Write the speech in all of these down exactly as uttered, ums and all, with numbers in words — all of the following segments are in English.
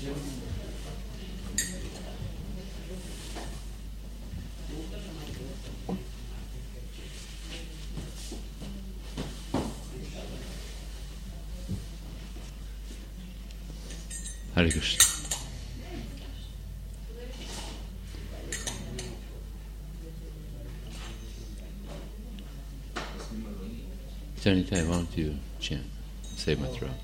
Hare Krishna. Janitai, why don't you chant? Save my throat.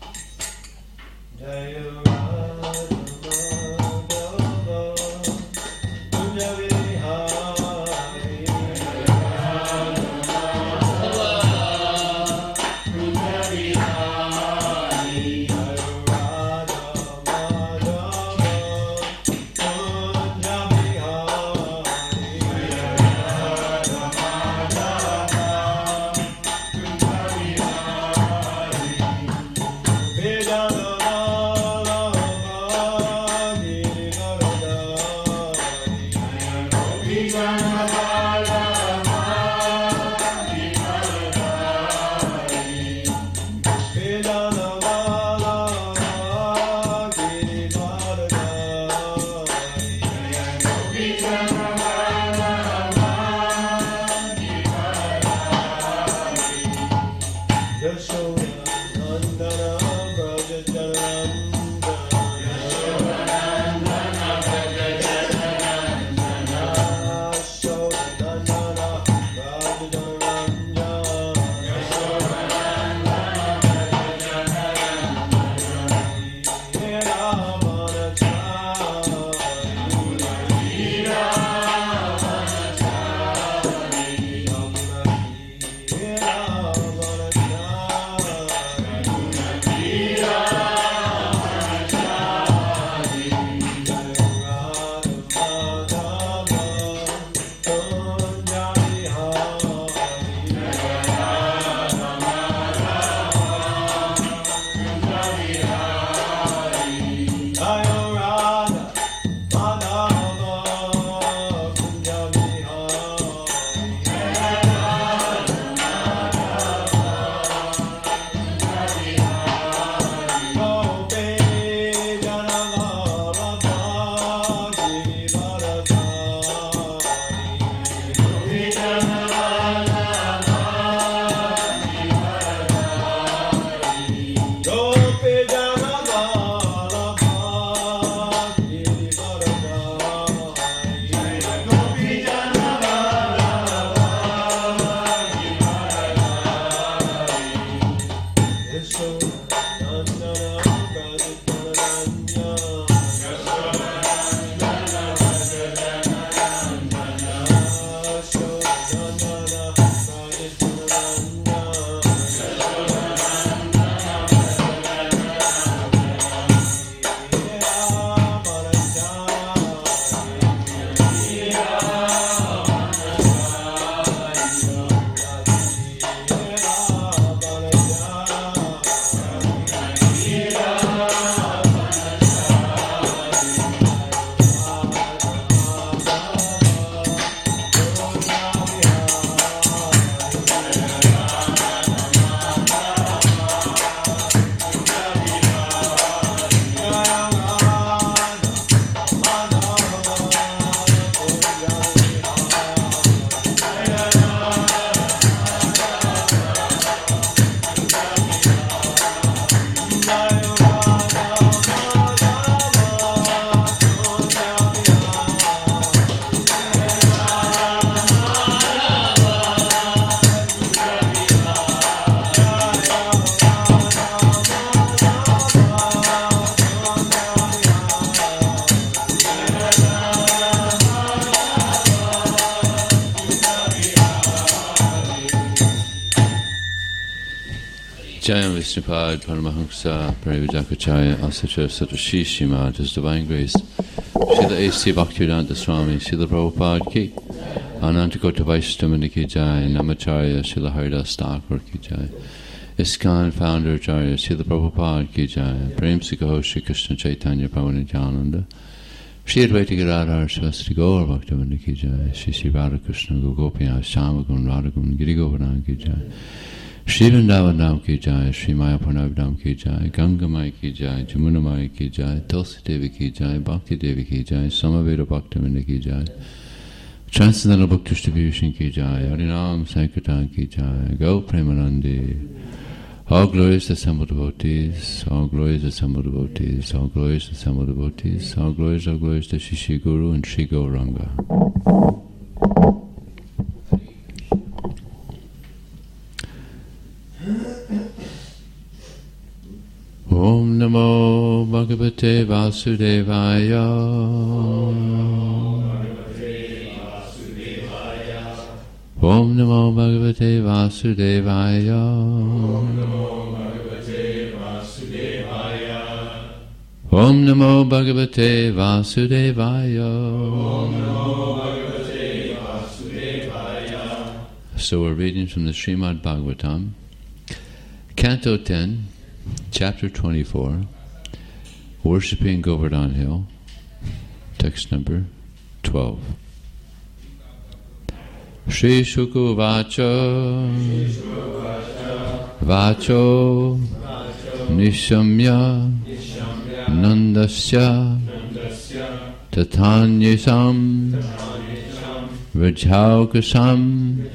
Jayam Vishnupad Paramahamsa Parivajakacharya Asatra Satrashishima, His Divine Grace Srila A C Bhaktivedanta Swami Srila Prabhupada Ki Anantakota Vaishnav Ki Jai Namacharya Srila Haridas Thakur Ki Jai ISKCON Founder Acharya Srila Prabhupada Ki Jai Prem Sikho Shri Krishna Chaitanya Prabhu Nityananda Shri Advaita Gadadhar Shivasri Gaur Bhaktivinoda Ki Jai Shri Shri Radha Krishna Gopinath Shamagun Radhagun Giri Govardhan Ki Jai Shri Vrindavan ki jai, Shri Mayapur ki jai, Ganga Mai ki jai, Jamuna Mai ki jai, Tulsi Devi ki jai, Bhakti Devi ki jai, Samaveda Bhaktivinoda ki jai, Transcendental Book Distribution ki jai, Harinam Sankirtan ki jai, Gau Premanandi. All glories assembled devotees, all glories assembled devotees, all glories assembled devotees, all glories, all glories to Shri Guru and Shri Gauranga. Om Namo Bhagavate Vasudevaya. Om Namo Bhagavate Vasudevaya. Om Namo Bhagavate Vasudevaya. So we're reading from the Srimad Bhagavatam, Canto ten, Chapter twenty-four, Worshipping Govardhan Hill, text number twelve. Shri Shuka Vacha Vacho Nishamya Nandasya Tatanyasam Rajaukasam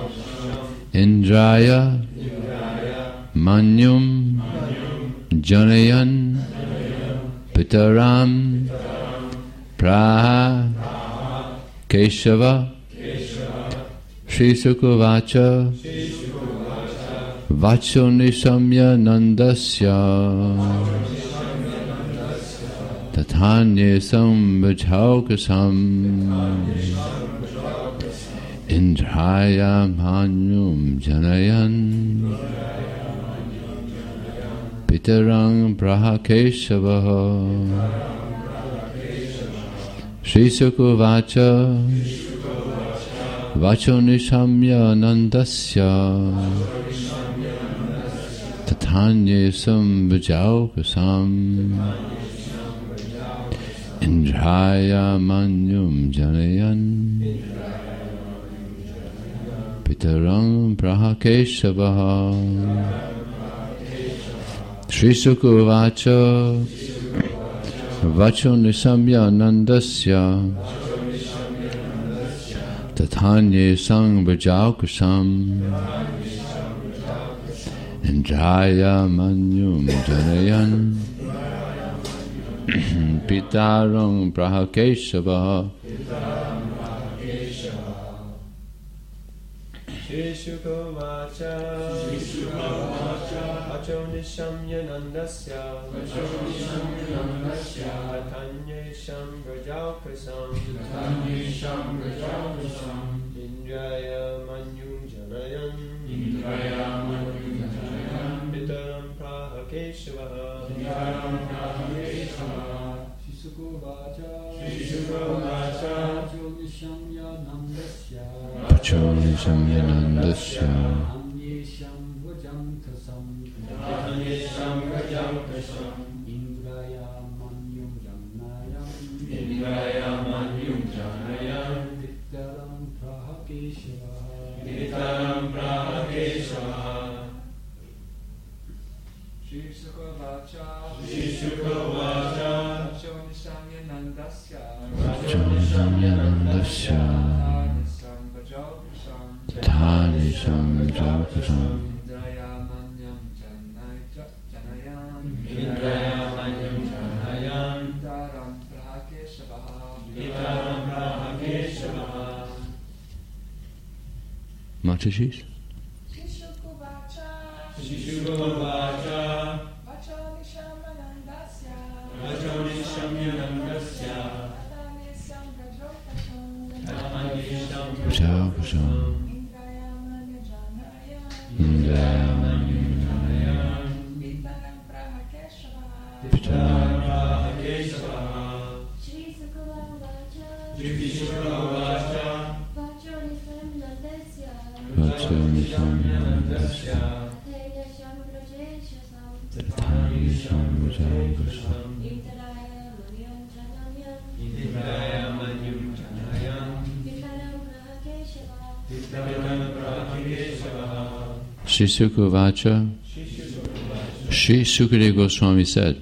Indraya Manyum Janayan Pitaram Praha Keshava Shri Sukavacha Vacho Nisamya Nandasya Tatanyasam Vajaukasam Indraya Manyum Janayan Pitarang Brahakeshavaha Shri Sukavacha Vacho Nishamya Nandasya Tatanyasam Vajaukasam Indraya Manyum Janayan Pitarang Brahakeshavaha Shri Sukavacha Vacho Nisamya Nandasya Tatanyasam Vajaukasam Indraya Manyum Janayan Pitarang Brahakeshava Shri Sukavacha Vacho Nishamya Nandasya Tatanyasam Vajaukasam Indraya Manyum Janayan Pitaram Prahakeshavaha Shri Sukavacha Vacho Nishamya Nandasya Vacho Nishamya Nandasya Tatanyasam Vajaukasam Indraya Manyum Janayan Indraya Manyum Janayan Pitaram Prahakeshavaha Pitaram Prahakeshavaha Shri Sukavacha Shri Sukavacha Vacho Nishamya Nandasya Vacho Nishamya Nandasya Tatanyasam Vajaukasam Indraya Manyum Janayan Indraya Manyum Janayan Pitaram Prahakeshavaha Pitaram Prahakeshavaha Matashis? Shri Sukavacha Shri Sukavacha Vacho Nishamya Nandasya Vacho Nishamya Nandasya Tatanyasam Vajaukasam Tatanyasam Vajaukasam Indraya Manyum Janayan Indraya Manyum Janayan Pitaram Prahakeshavaha Pitaram Prahakeshavaha Shri Sukavacha Shri Sukavacha Vacho Nishamya Nandasya Vacho Nishamya Nandasya Tatanyasam Vajaukasam Tatanyasam Vajaukasam Indraya Manyum Janayan Indraya Manyum Janayan Pitaram Prahakeshavaha Pitaram Prahakeshavaha Shri Sukha Vacha, Shri Sukadeva Goswami said,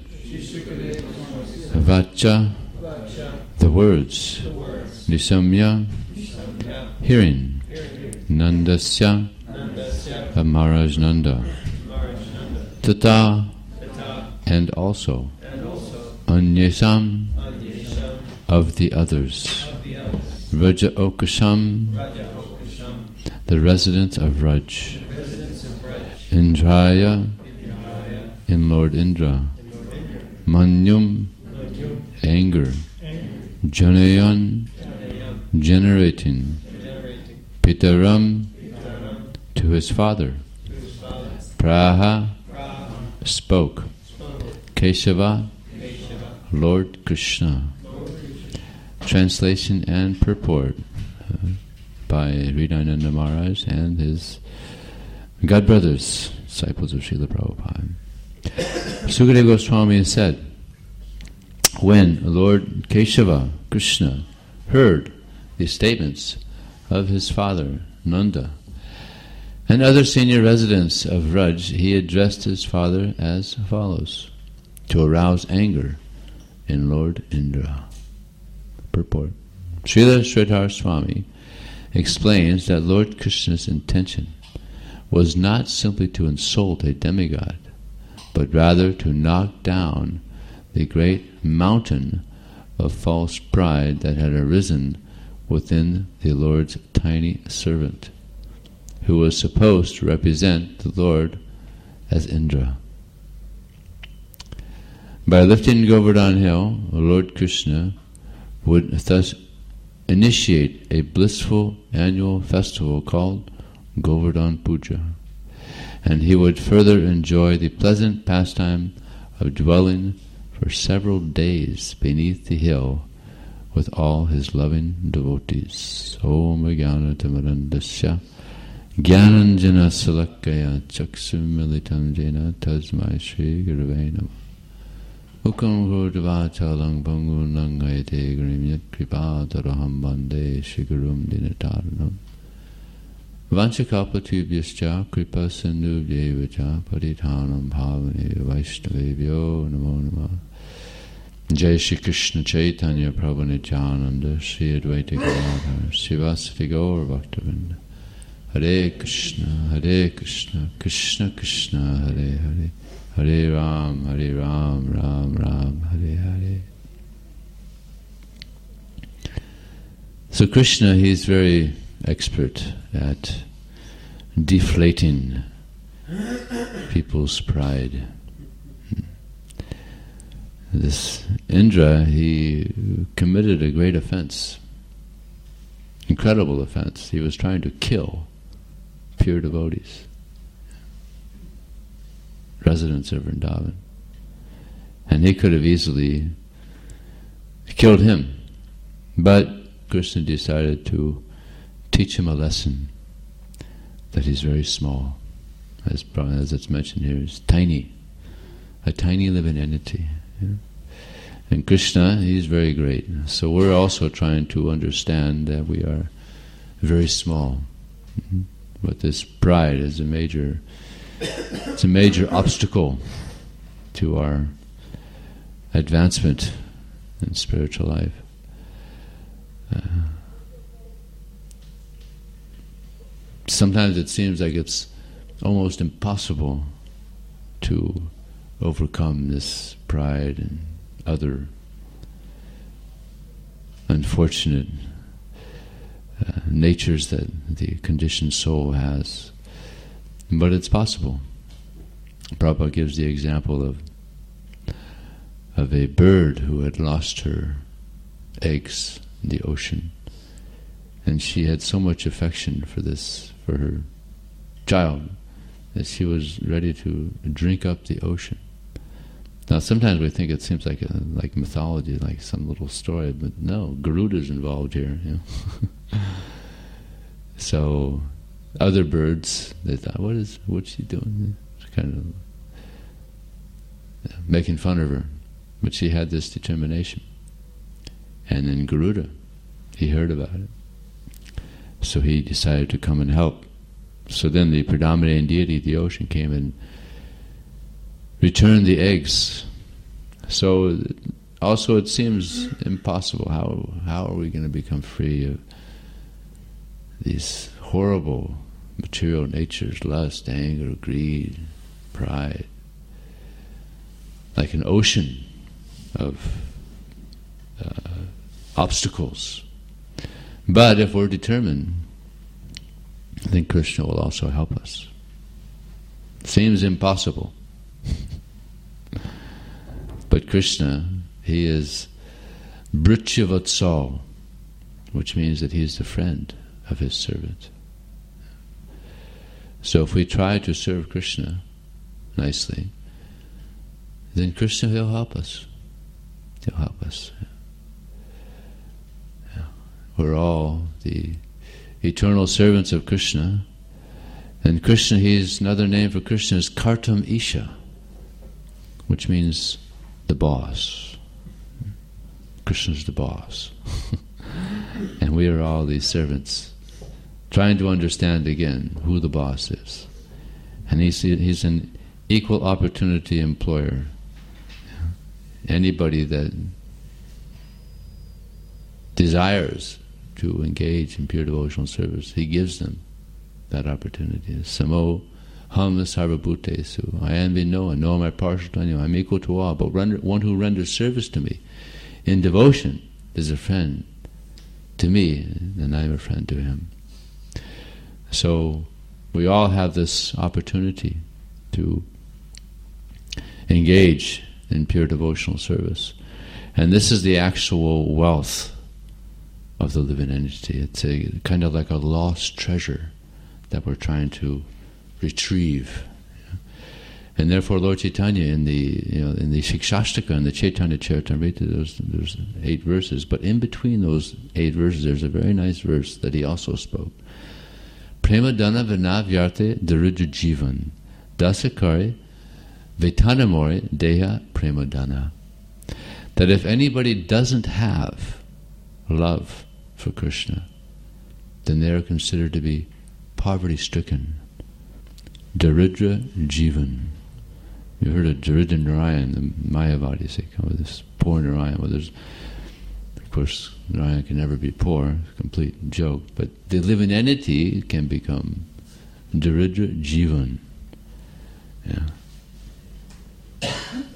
Vacha, the words, Nisamya, hearing, Nandasya, of Maharaj Nanda, Tata, and also, Anyesam, of the others, Raja Okasham, the residents of Raj, Indraya, in Lord Indra, Manyum, anger, Janayan, generating, Pitaram, to his father, Praha, spoke, Keshava, Lord Krishna. Translation and purport uh, by Hridayananda Maharaj and his God brothers, disciples of Srila Prabhupada. Sukadeva Goswami said, when Lord Keshava, Krishna, heard the statements of his father, Nanda, and other senior residents of Raj, he addressed his father as follows, to arouse anger in Lord Indra. Purport. Srila Sridhar Swami explains that Lord Krishna's intention was not simply to insult a demigod, but rather to knock down the great mountain of false pride that had arisen within the Lord's tiny servant, who was supposed to represent the Lord as Indra. By lifting Govardhan Hill, Lord Krishna would thus initiate a blissful annual festival called Govardhan Puja, and he would further enjoy the pleasant pastime of dwelling for several days beneath the hill with all his loving devotees. Om Jnana Tamarandasya Jnananjana Salakaya Chaksum Militam Jena Tasmai Shri Gurave Namah. Ukam Gurdavachalang Pangu Nangayate Grimyat Kripa Taraham Bande Shigurum Dinataranam Vanchakalpatubhyascha Kripa Sindhubhyevacha Parithanam Bhavane Vaishnavebhyo Namo Namah. Jai Shri Krishna Chaitanya Prabhu Nityananda Shri Advaita Gadadhar Srivasati Gaur Bhaktavinda. Hare Krishna, Hare Krishna, Krishna Krishna, Hare Hare, Hare Ram, Hare Ram, Ram Ram, Hare Hare. So Krishna, he's very expert at deflating people's pride. This Indra, he committed a great offense, incredible offense. He was trying to kill pure devotees, residents of Vrindavan. And he could have easily killed him. But Krishna decided to teach him a lesson, that he's very small. As, as it's mentioned here, he's tiny, a tiny living entity. Yeah? And Krishna, he's very great. So we're also trying to understand that we are very small. Mm-hmm. But this pride is a major, it's a major obstacle to our advancement in spiritual life. Uh, sometimes it seems like it's almost impossible to overcome this pride and other unfortunate uh, natures that the conditioned soul has. But it's possible. Prabhupada gives the example of of a bird who had lost her eggs in the ocean, and she had so much affection for this, for her child, that she was ready to drink up the ocean. Now, sometimes we think it seems like a, like mythology, like some little story, but no, Garuda's involved here. You know? So, other birds, they thought, "What is? What's she doing?" It's kind of yeah, making fun of her, but she had this determination. And then Garuda, he heard about it, so he decided to come and help So then the predominating deity, the ocean, came and returned the eggs. So also it seems impossible. How how are we going to become free of these horrible material natures, lust, anger, greed, pride, like an ocean of uh, obstacles. But if we're determined, I think Krishna will also help us. Seems impossible. But Krishna, he is Bhrityavatsal, which means that he is the friend of his servant. So if we try to serve Krishna nicely, then Krishna will help us. He'll help us. Yeah. We're all the eternal servants of Krishna. And Krishna, he's another name for Krishna is Kartam Isha, which means the boss. Krishna's the boss. And we are all these servants, trying to understand again who the boss is. And he's, he's an equal opportunity employer. Anybody that desires to engage in pure devotional service, he gives them that opportunity. Samo ham sarvabhutesu. I am in no one, no am I partial to anyone. I'm equal to all. But render, one who renders service to me in devotion is a friend to me, and I am a friend to him. So we all have this opportunity to engage in pure devotional service. And this is the actual wealth of the living entity. It's a kind of like a lost treasure that we're trying to retrieve. And therefore Lord Chaitanya in the you know in the Shikshashtaka and the Chaitanya Charitamrita, there's, there's eight verses, but in between those eight verses there's a very nice verse that he also spoke. Prema dana vinavyarte daridra jivan dasakari vetanamori deha prema dana. That if anybody doesn't have love for Krishna, then they are considered to be poverty-stricken. Daridra jivan. You heard of Daridra Narayan, the Mayavadis, they come with this poor Narayan. Well, there's, of course, Narayan can never be poor, it's a complete joke, but the living entity can become Daridra jivan. Yeah.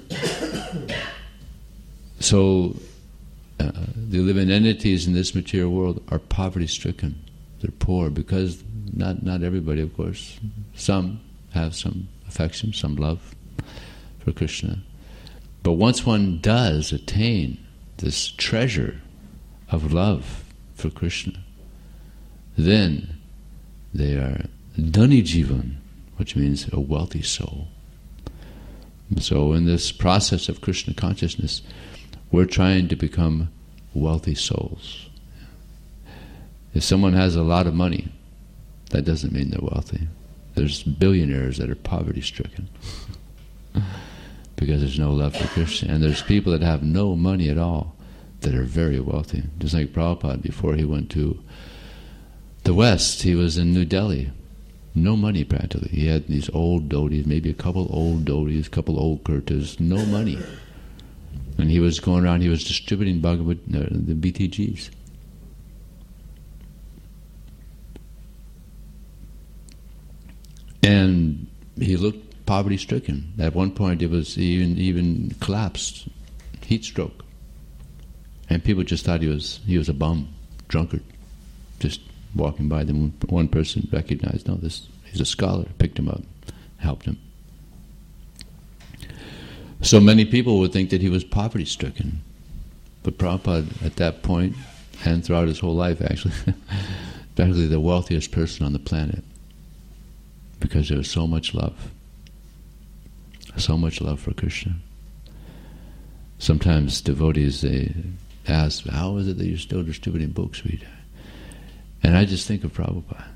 So, uh, the living entities in this material world are poverty-stricken. They're poor because not not everybody, of course. Some have some affection, some love for Krishna. But once one does attain this treasure of love for Krishna, then they are dhani jivan, which means a wealthy soul. So in this process of Krishna consciousness, we're trying to become wealthy souls. If someone has a lot of money, that doesn't mean they're wealthy. There's billionaires that are poverty-stricken because there's no love for Krishna. And there's people that have no money at all that are very wealthy. Just like Prabhupada, before he went to the West, he was in New Delhi. No money practically. He had these old dhotis, maybe a couple old dhotis, a couple old kurtas, no money. And he was going around, he was distributing Bhagavad, uh, the B T Gs. And he looked poverty-stricken. At one point, it was even even collapsed, heat stroke, and people just thought he was he was a bum, drunkard, just walking by. Then one person recognized, no, this he's a scholar. Picked him up, helped him. So many people would think that he was poverty-stricken, but Prabhupada at that point, and throughout his whole life, actually, practically the wealthiest person on the planet. Because there was so much love. So much love for Krishna. Sometimes devotees, they ask, how is it that you're still distributing books, Rita? And I just think of Prabhupada.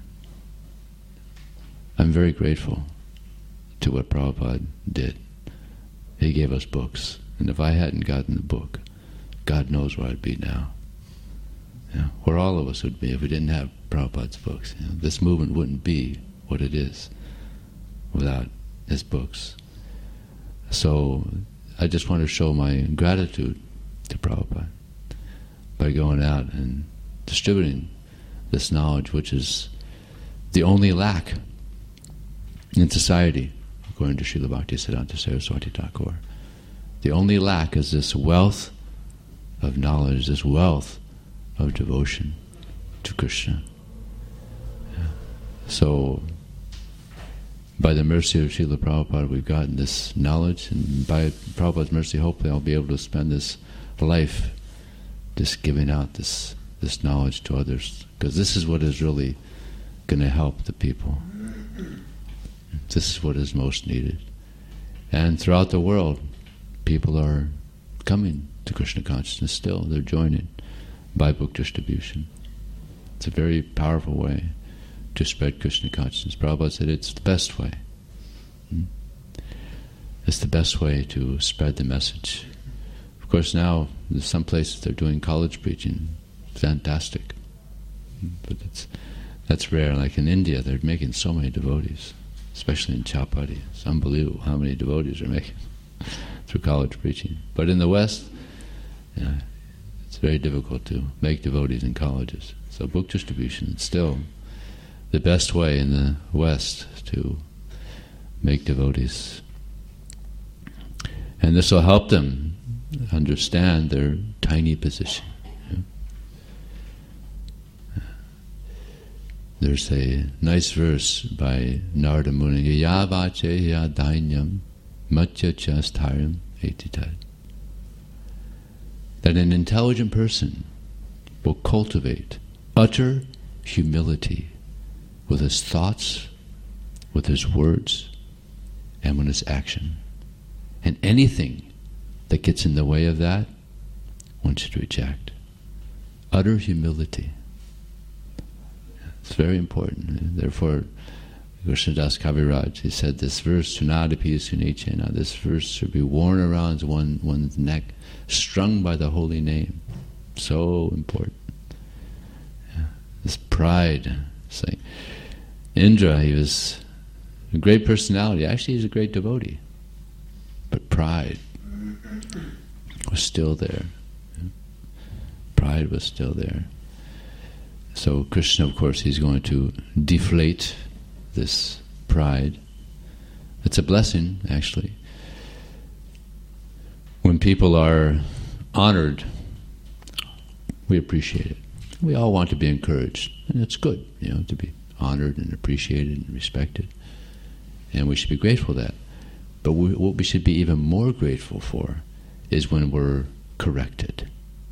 I'm very grateful to what Prabhupada did. He gave us books. And if I hadn't gotten the book, God knows where I'd be now. You know, where all of us would be if we didn't have Prabhupada's books. You know, this movement wouldn't be what it is without his books. So I just want to show my gratitude to Prabhupada by going out and distributing this knowledge, which is the only lack in society, according to Srila Bhaktisiddhanta Saraswati Thakur. The only lack is this wealth of knowledge, this wealth of devotion to Krishna. Yeah. So, by the mercy of Srila Prabhupada, we've gotten this knowledge, and by Prabhupada's mercy, hopefully I'll be able to spend this life just giving out this this knowledge to others, because this is what is really going to help the people. This is what is most needed. And throughout the world, people are coming to Krishna consciousness still. They're joining by book distribution. It's a very powerful way to spread Krishna consciousness. Prabhupada said it's the best way. Hmm? It's the best way to spread the message. Of course, now there's some places they're doing college preaching. Fantastic. But it's, that's rare. Like in India, they're making so many devotees, especially in Chowpatty. It's unbelievable how many devotees are making through college preaching. But in the West, yeah, it's very difficult to make devotees in colleges. So book distribution is still the best way in the West to make devotees. And this will help them understand their tiny position. Yeah. There's a nice verse by Narada Muni, Yavache ya dainyam matya chastaryam etitad. That an intelligent person will cultivate utter humility with his thoughts, with his words, and with his action. And anything that gets in the way of that, one should reject. Utter humility. It's very important. Therefore, Krishnadas Kaviraj, he said this verse, Sunadapi Sunichena, this verse should be worn around one, one's neck, strung by the holy name. So important. Yeah. This pride. It's like Indra, he was a great personality. Actually, he's a great devotee. But pride was still there. Yeah. Pride was still there. So Krishna, of course, he's going to deflate this pride. It's a blessing, actually. When people are honored, we appreciate it. We all want to be encouraged, and it's good, you know, to be honored and appreciated and respected. And we should be grateful for that. But we, what we should be even more grateful for is when we're corrected.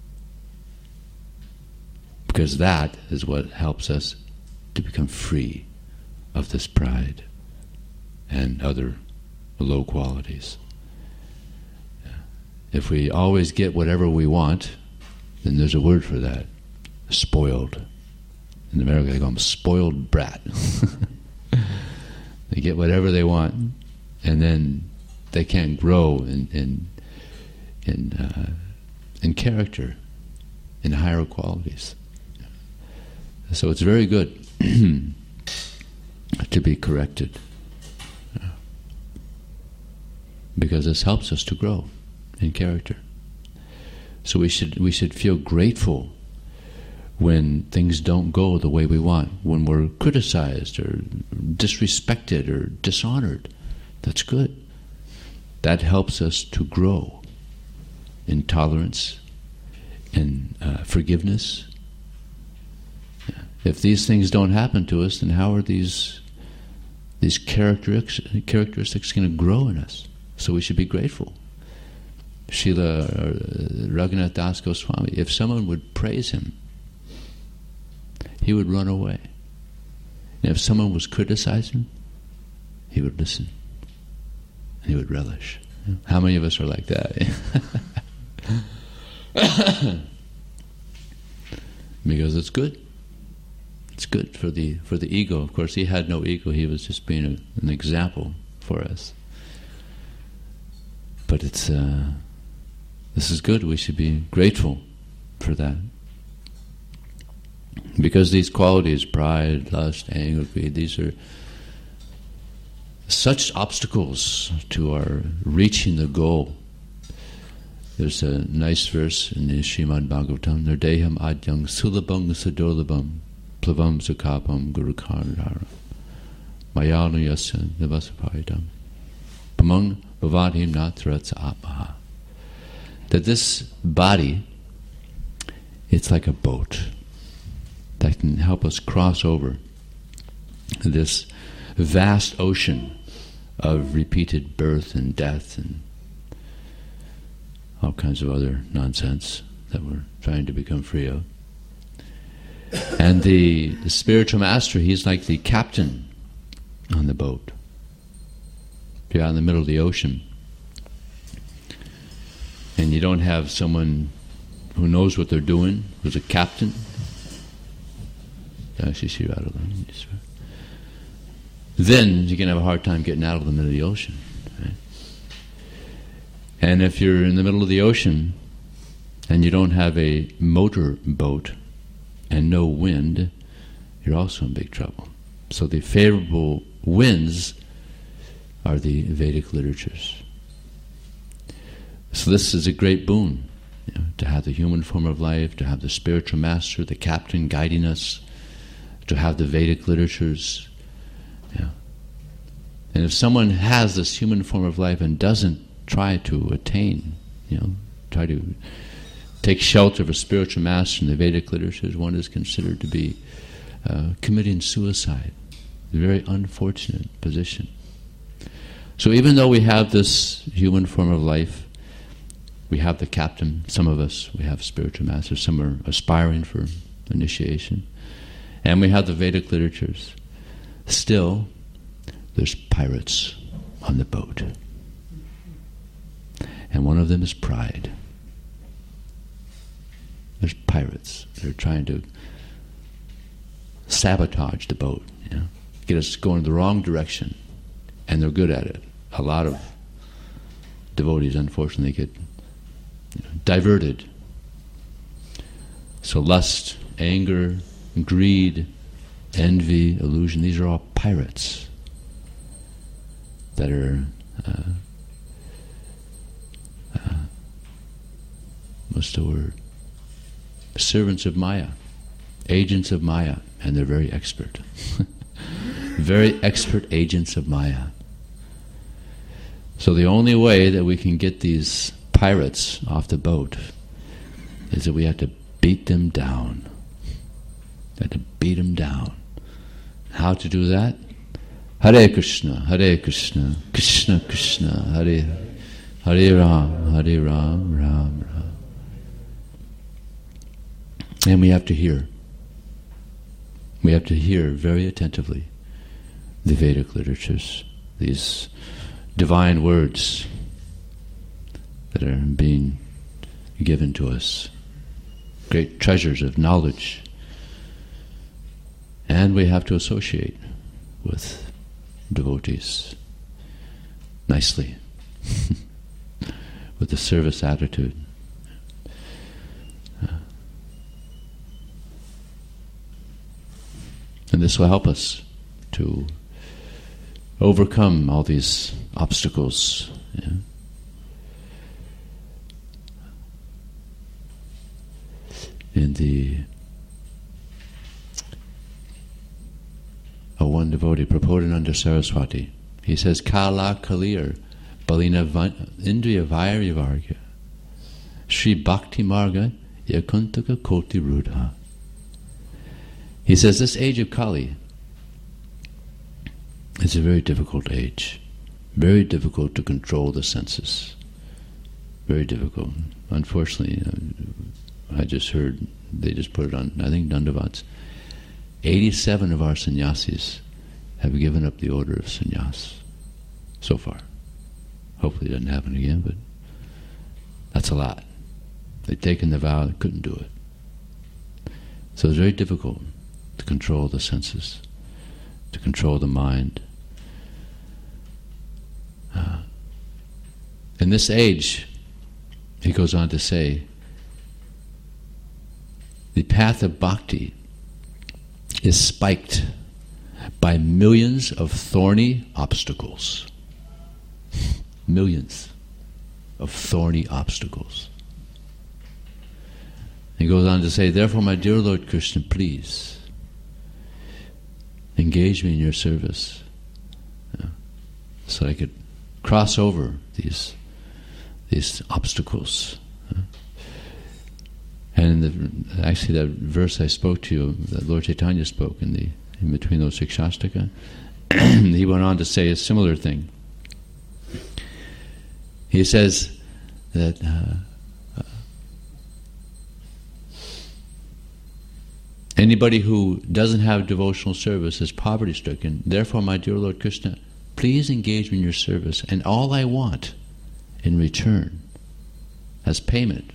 Because that is what helps us to become free of this pride and other low qualities. If we always get whatever we want, then there's a word for that, spoiled. In America they call them spoiled brat. They get whatever they want, and then they can't grow in in in, uh, in character, in higher qualities. So it's very good to be corrected, because this helps us to grow in character. So we should we should feel grateful when things don't go the way we want, when we're criticized or disrespected or dishonored. That's good. That helps us to grow in tolerance and uh, forgiveness. If these things don't happen to us, then how are these these characteristics characteristics going to grow in us? So we should be grateful. Srila uh, Raghunath Das Goswami, if someone would praise him, he would run away. And if someone was criticizing, he would listen. And he would relish. How many of us are like that? Because it's good. It's good for the for the ego. Of course, he had no ego. He was just being a, an example for us. But it's uh, this is good. We should be grateful for that. Because these qualities, pride, lust, anger, greed, these are such obstacles to our reaching the goal. There's a nice verse in the Srimad Bhagavatam, Nardeham adyang sulabang sadolabam plavam zakapam gurukarara mayanu yasya nivasapayadam pamang bhavadhim natrats atmaha. That this body, it's like a boat that can help us cross over this vast ocean of repeated birth and death and all kinds of other nonsense that we're trying to become free of. And the, the spiritual master, he's like the captain on the boat. If you're out in the middle of the ocean and you don't have someone who knows what they're doing, who's a captain, then you can have a hard time getting out of the middle of the ocean. Right? And if you're in the middle of the ocean and you don't have a motor boat and no wind, you're also in big trouble. So the favorable winds are the Vedic literatures. So this is a great boon, you know, to have the human form of life, to have the spiritual master, the captain guiding us, to have the Vedic literatures. Yeah. And if someone has this human form of life and doesn't try to attain, you know, try to take shelter of a spiritual master in the Vedic literatures, one is considered to be uh, committing suicide. A very unfortunate position. So even though we have this human form of life, we have the captain, some of us, we have spiritual masters, some are aspiring for initiation, and we have the Vedic literatures. Still, there's pirates on the boat. And one of them is pride. There's pirates. They're trying to sabotage the boat, you know, get us going the wrong direction. And they're good at it. A lot of devotees, unfortunately, get you know, diverted. So lust, anger, greed, envy, illusion, these are all pirates that are uh, uh, what's the word? Servants of Maya, agents of Maya, and they're very expert. Very expert agents of Maya. So the only way that we can get these pirates off the boat is that we have to beat them down. We have to beat them down. How to do that? Hare Krishna, Hare Krishna, Krishna Krishna, Hare Hare Ram, Hare Ram, Ram Ram. And we have to hear. We have to hear very attentively the Vedic literatures, these divine words that are being given to us, great treasures of knowledge. And we have to associate with devotees nicely, with the service attitude. Uh, and this will help us to overcome all these obstacles. Yeah. In the oh, one devotee, Prapodananda Saraswati, he says, Kala Kalir Balina Indriya Vairya Varga Sri Bhakti Marga Yakuntaka Koti Rudha. He says this age of Kali is a very difficult age. Very difficult to control the senses. Very difficult. Unfortunately, uh, I just heard, they just put it on, I think, Dandavats. eighty-seven of our sannyasis have given up the order of sannyas so far. Hopefully it doesn't happen again, but that's a lot. They've taken the vow, they couldn't do it. So it's very difficult to control the senses, to control the mind. Uh, in this age, he goes on to say, the path of bhakti is spiked by millions of thorny obstacles. Millions of thorny obstacles. He goes on to say, therefore, my dear Lord Krishna, please engage me in your service, you know, so I could cross over these these obstacles. You know. And the, actually, that verse I spoke to you, that Lord Chaitanya spoke in the in between those Shikshashtaka, he went on to say a similar thing. He says that uh, uh, anybody who doesn't have devotional service is poverty-stricken. Therefore, my dear Lord Krishna, please engage me in your service, and all I want in return as payment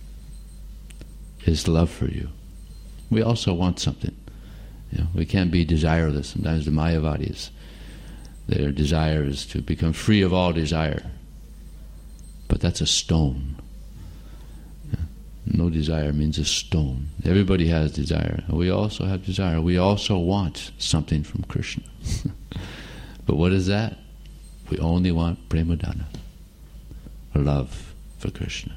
is love for you. We also want something. You know, we can't be desireless. Sometimes the Mayavadis, their desire is to become free of all desire. But that's a stone. Yeah. No desire means a stone. Everybody has desire. We also have desire. We also want something from Krishna. But what is that? We only want premadana, love for Krishna.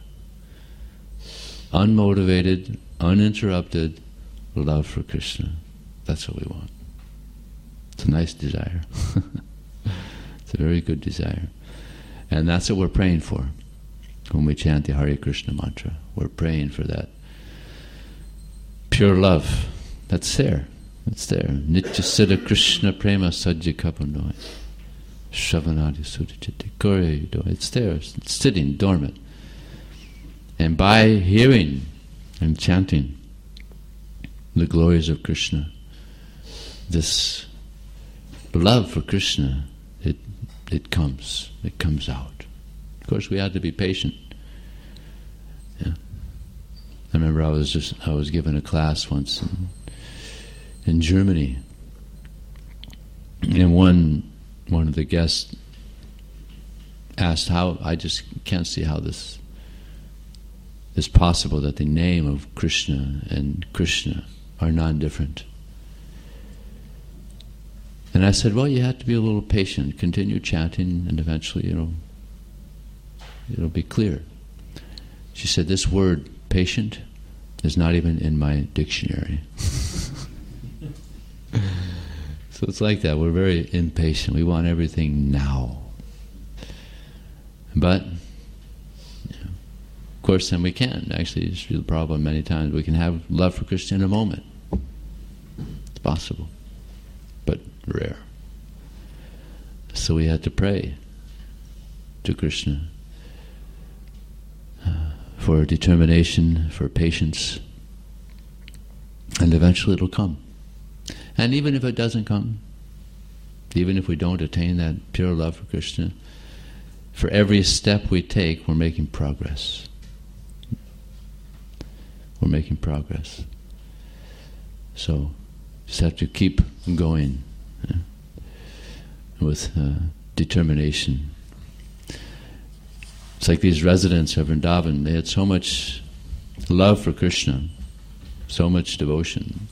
Unmotivated, uninterrupted love for Krishna. That's what we want. It's a nice desire. It's a very good desire. And that's what we're praying for when we chant the Hare Krishna mantra. We're praying for that pure love. That's there. It's there. Nitya Siddha Krishna Prema Sajja Kapanoi. Shavanadi Sudachiti Kore. It's there. It's sitting dormant. And by hearing and chanting the glories of Krishna, this love for Krishna, it it comes. It comes out. Of course, we had to be patient. Yeah. I remember I was just I was given a class once in, in Germany, and one one of the guests asked how I just can't see how this is possible that the name of Krishna and Krishna are non-different. And I said, well, you have to be a little patient, continue chanting, and eventually, you know, it'll be clear. She said, this word, patient, is not even in my dictionary. So it's like that. We're very impatient. We want everything now. But, you know, of course, then we can. Actually, it's the problem many times. We can have love for Krishna in a moment. It's possible. But rare. So we had to pray to Krishna uh, for determination, for patience, and eventually it'll come. And even if it doesn't come, even if we don't attain that pure love for Krishna, for every step we take, we're making progress. We're making progress. So, just have to keep going, yeah, with uh, determination. It's like these residents of Vrindavan, they had so much love for Krishna, so much devotion,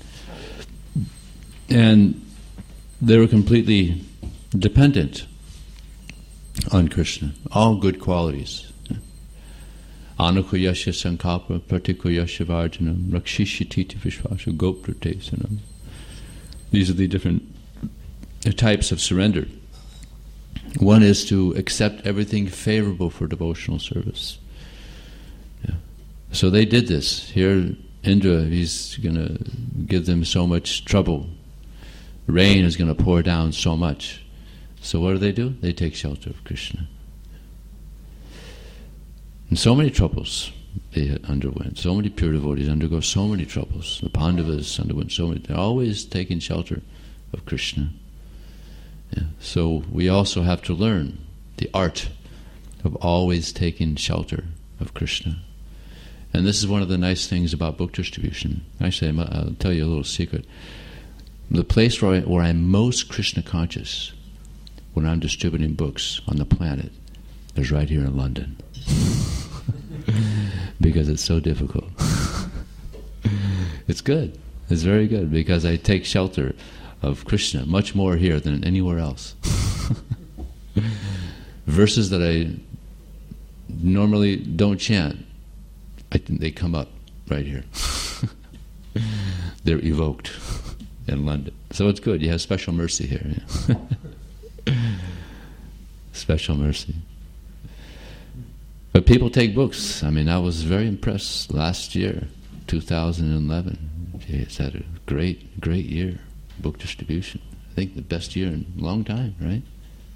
and they were completely dependent on Krishna, all good qualities. Anukuyasya sankalpa pratikuyasya varjanam rakshishititi vishvasya gopratesanam. These are the different types of surrender. One is to accept everything favorable for devotional service. Yeah. So they did this. Here, Indra, he's going to give them so much trouble. Rain is going to pour down so much. So what do they do? They take shelter of Krishna. And so many troubles they underwent. So many pure devotees undergo so many troubles. The Pandavas underwent so many. They're always taking shelter of Krishna. Yeah. So we also have to learn the art of always taking shelter of Krishna. And this is one of the nice things about book distribution. Actually, I'll tell you a little secret. The place where, I, where I'm most Krishna conscious when I'm distributing books on the planet is right here in London. Because it's so difficult. It's good. It's very good because I take shelter of Krishna, much more here than anywhere else. Verses that I normally don't chant, I think they come up right here. They're evoked in London. So it's good. You have special mercy here. Yeah. Special mercy. But people take books. I mean, I was very impressed last year, two thousand eleven. It's had a great, great year, book distribution. I think the best year in a long time, right?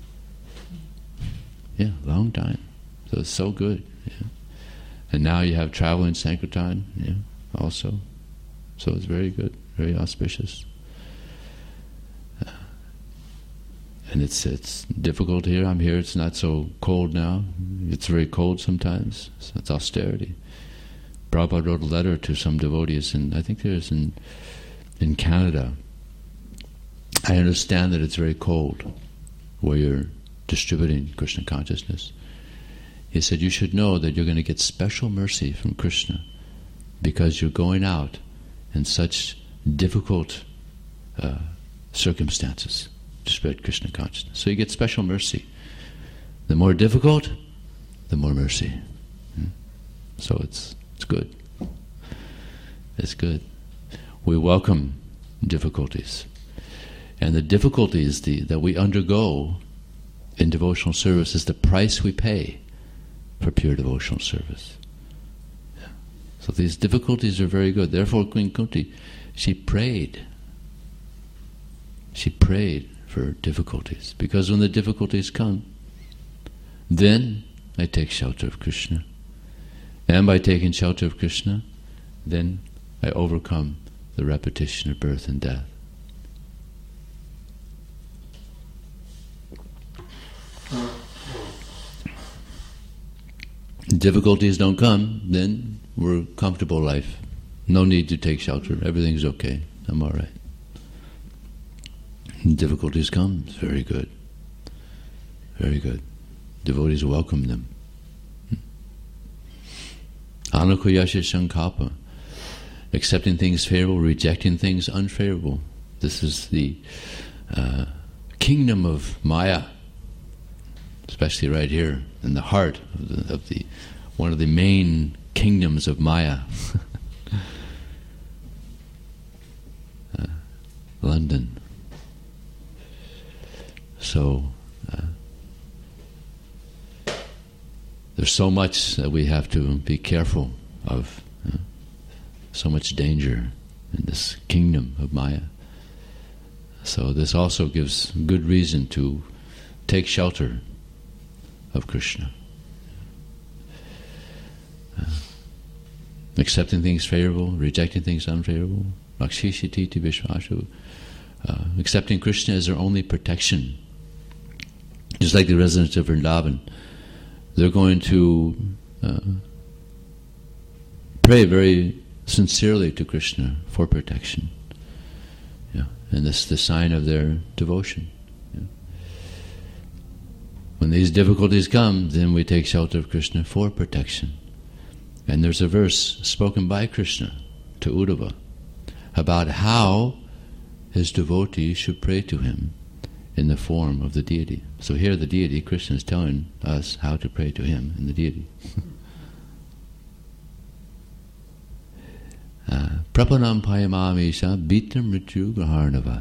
Yeah, long time. So it's so good. Yeah. And now you have traveling Sankirtan, yeah, also. So it's very good, very auspicious. Uh, and it's it's difficult here. I'm here. It's not so cold now. It's very cold sometimes. So it's austerity. Prabhupada wrote a letter to some devotees, and I think there's in in Canada. I understand that it's very cold where you're distributing Krishna consciousness. He said, you should know that you're going to get special mercy from Krishna because you're going out in such difficult uh, circumstances to spread Krishna consciousness. So you get special mercy. The more difficult, the more mercy. Hmm? So it's it's good. It's good. We welcome difficulties. And the difficulties the, that we undergo in devotional service is the price we pay for pure devotional service. Yeah. So these difficulties are very good. Therefore, Queen Kunti, she prayed. She prayed for difficulties. Because when the difficulties come, then I take shelter of Krishna. And by taking shelter of Krishna, then I overcome the repetition of birth and death. Difficulties don't come, then we're comfortable life. No need to take shelter. Everything's okay. I'm all right. Difficulties come. It's very good. Very good. Devotees welcome them. Anukuyasya Sankalpa. Accepting things favorable, rejecting things unfavorable. This is the uh, kingdom of Maya. Especially right here in the heart of the, of the one of the main kingdoms of Maya, uh, London. So uh, there's so much that we have to be careful of. Uh, so much danger in this kingdom of Maya. So this also gives good reason to take shelter of Krishna. Uh, accepting things favorable, rejecting things unfavorable. Rakshishititi Vishvashu. Uh, accepting Krishna as their only protection. Just like the residents of Vrindavan. They're going to uh, pray very sincerely to Krishna for protection. Yeah. And this is the sign of their devotion. When these difficulties come, then we take shelter of Krishna for protection. And there's a verse spoken by Krishna to Uddhava about how his devotees should pray to him in the form of the deity. So here the deity, Krishna, is telling us how to pray to him in the deity. Prapanam payamamisha bitam ritu graharnavad.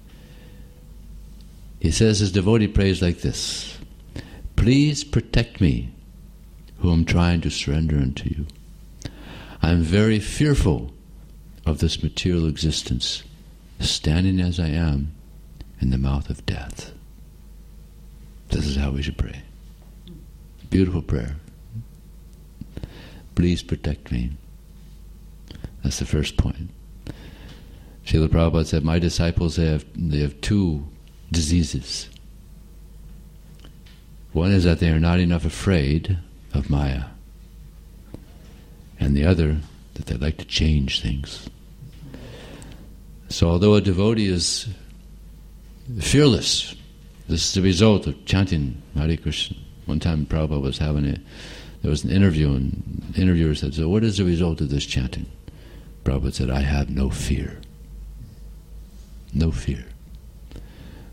He says his devotee prays like this. Please protect me, who am trying to surrender unto you. I am very fearful of this material existence, standing as I am in the mouth of death. This is how we should pray. Beautiful prayer. Please protect me. That's the first point. Srila Prabhupada said, my disciples, they have, they have two diseases. One is that they are not enough afraid of Maya. And the other, that they like to change things. So although a devotee is fearless, this is the result of chanting Hare Krishna. One time Prabhupada was having a, there was an interview, and the interviewer said, so what is the result of this chanting? Prabhupada said, I have no fear. No fear.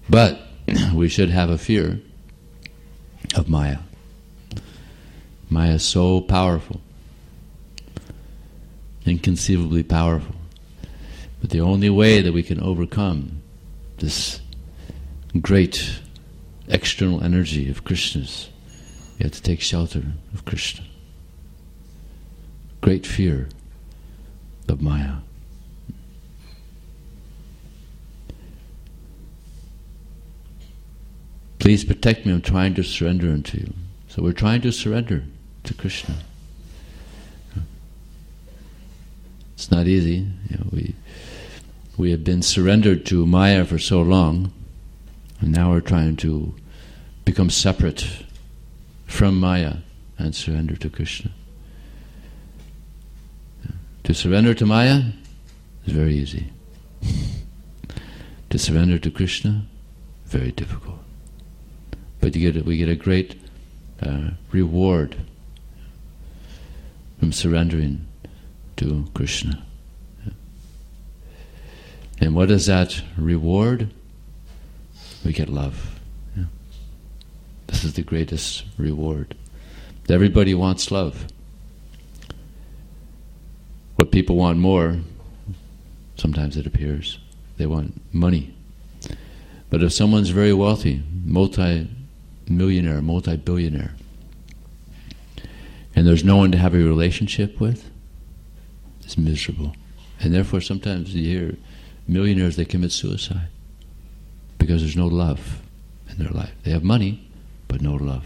But we should have a fear of Maya. Maya is so powerful, inconceivably powerful. But the only way that we can overcome this great external energy of Krishna's, you have to take shelter of Krishna. Great fear of Maya. Please protect me, I'm trying to surrender unto you. So we're trying to surrender to Krishna. It's not easy. You know, we we have been surrendered to Maya for so long, and now we're trying to become separate from Maya and surrender to Krishna. To surrender to Maya is very easy. To surrender to Krishna, very difficult. But you get a, we get a great uh, reward from surrendering to Krishna. And what is that reward? We get love. Yeah. This is the greatest reward. Everybody wants love. What people want more, sometimes it appears, they want money. But if someone's very wealthy, multi-millionaire, multi-billionaire, and there's no one to have a relationship with, it's miserable. And therefore sometimes you hear millionaires, they commit suicide because there's no love in their life. They have money, but no love.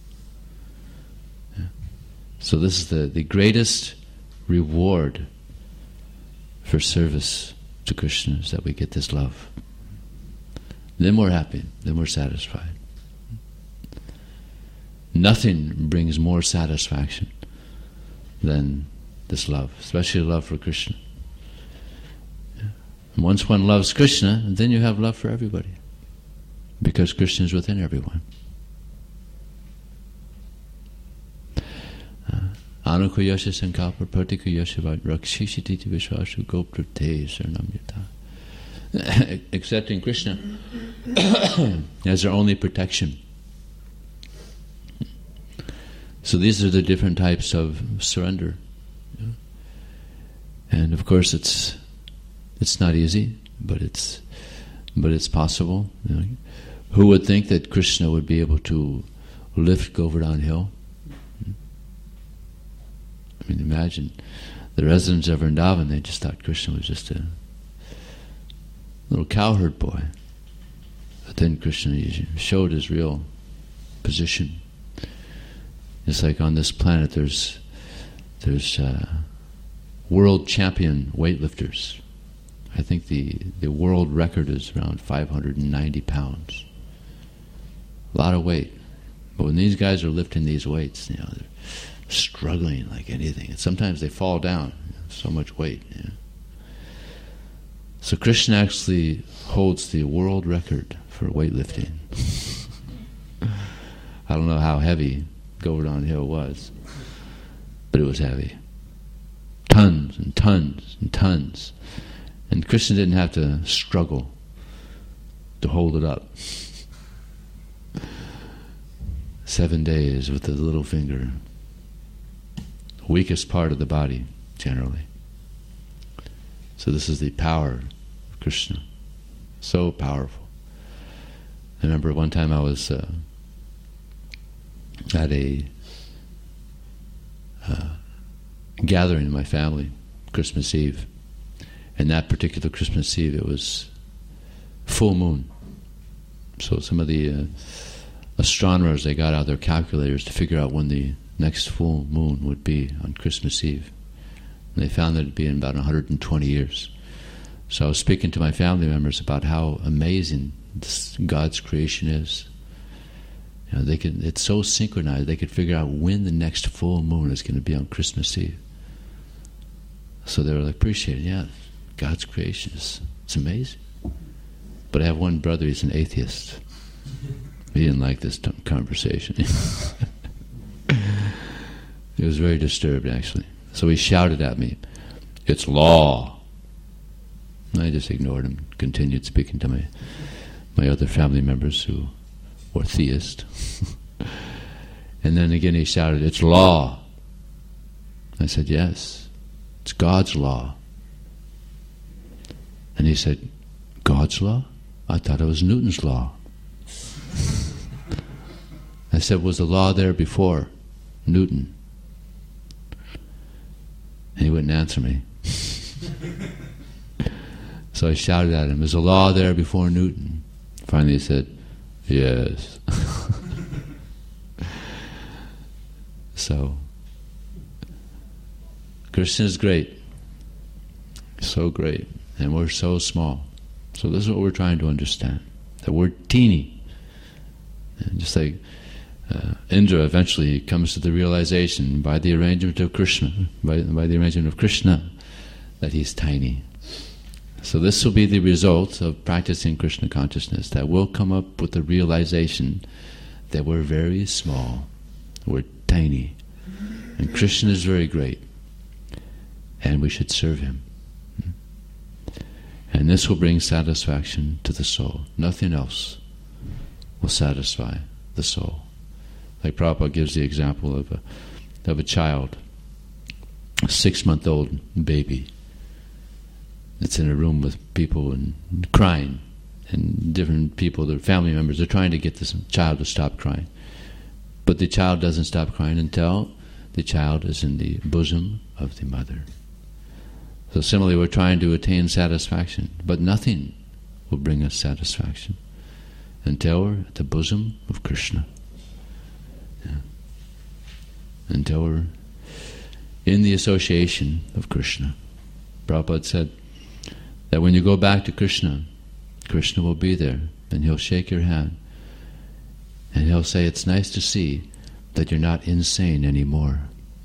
Yeah. So this is the, the greatest reward for service to Krishna, is that we get this love. Then we're happy, then we're satisfied. Nothing brings more satisfaction than this love, especially love for Krishna. Yeah. And once one loves Krishna, then you have love for everybody, because Krishna is within everyone. Anukuyasya sankalpa pratikuyasya rakshishititi vishwashu goprate saranam yata. Accepting Krishna as our only protection. So these are the different types of surrender. Yeah. And of course it's it's not easy, but it's but it's possible. You know. Who would think that Krishna would be able to lift Govardhan Hill? I mean, imagine the residents of Vrindavan, they just thought Krishna was just a little cowherd boy. But then Krishna showed his real position. It's like on this planet there's there's uh, world champion weightlifters. I think the, the world record is around five hundred ninety pounds. A lot of weight. But when these guys are lifting these weights, you know, they're struggling like anything. And sometimes they fall down. You know, so much weight. You know. So Krishna actually holds the world record for weightlifting. I don't know how heavy Govardhan Hill was, but it was heavy. Tons and tons and tons. And Krishna didn't have to struggle to hold it up. Seven days with the little finger. Weakest part of the body, generally. So this is the power of Krishna. So powerful. I remember one time I was uh, at a uh, gathering in my family, Christmas Eve. And that particular Christmas Eve, it was full moon. So some of the uh, astronomers, they got out their calculators to figure out when the next full moon would be on Christmas Eve. And they found that it'd be in about one hundred twenty years. So I was speaking to my family members about how amazing this God's creation is. You know, they could, it's so synchronized, they could figure out when the next full moon is going to be on Christmas Eve. So they were like, appreciating, yeah, God's creation is, it's amazing. But I have one brother, he's an atheist. He didn't like this t- conversation. He was very disturbed, actually. So he shouted at me, "It's law." And I just ignored him, continued speaking to my my other family members who were theists. And then again he shouted, "It's law." I said, "Yes, it's God's law." And he said, "God's law? I thought it was Newton's law." I said, "Was the law there before Newton?" And he wouldn't answer me. So I shouted at him, "Is the law there before Newton?" Finally he said, "Yes." So, Krishna is great. So great. And we're so small. So this is what we're trying to understand. That we're teeny. And just like uh, Indra eventually comes to the realization by the arrangement of Krishna, by, by the arrangement of Krishna, that he's tiny. So this will be the result of practicing Krishna consciousness, that we'll come up with the realization that we're very small, we're tiny, and Krishna is very great, and we should serve him. And this will bring satisfaction to the soul. Nothing else will satisfy the soul. Like Prabhupada gives the example of a, of a child, a six-month-old baby. It's in a room with people and crying, and different people, their family members, are trying to get this child to stop crying. But the child doesn't stop crying until the child is in the bosom of the mother. So similarly, we're trying to attain satisfaction, but nothing will bring us satisfaction until we're at the bosom of Krishna. Yeah. Until we're in the association of Krishna. Prabhupada said that when you go back to Krishna, Krishna will be there, and he'll shake your hand, and he'll say, "It's nice to see that you're not insane anymore."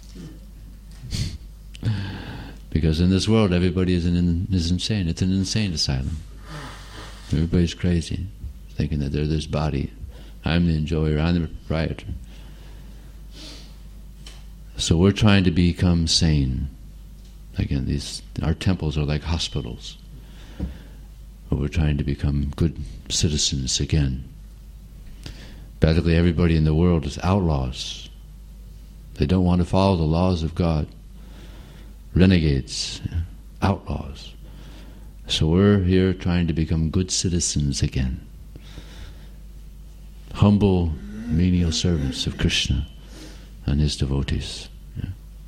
Because in this world, everybody is, an, is insane. It's an insane asylum. Everybody's crazy, thinking that they're this body. I'm the enjoyer, I'm the proprietor. So we're trying to become sane. Again, these our temples are like hospitals. But we're trying to become good citizens again. Basically, everybody in the world is outlaws. They don't want to follow the laws of God. Renegades, outlaws. So we're here trying to become good citizens again. Humble, menial servants of Krishna and his devotees. Yeah.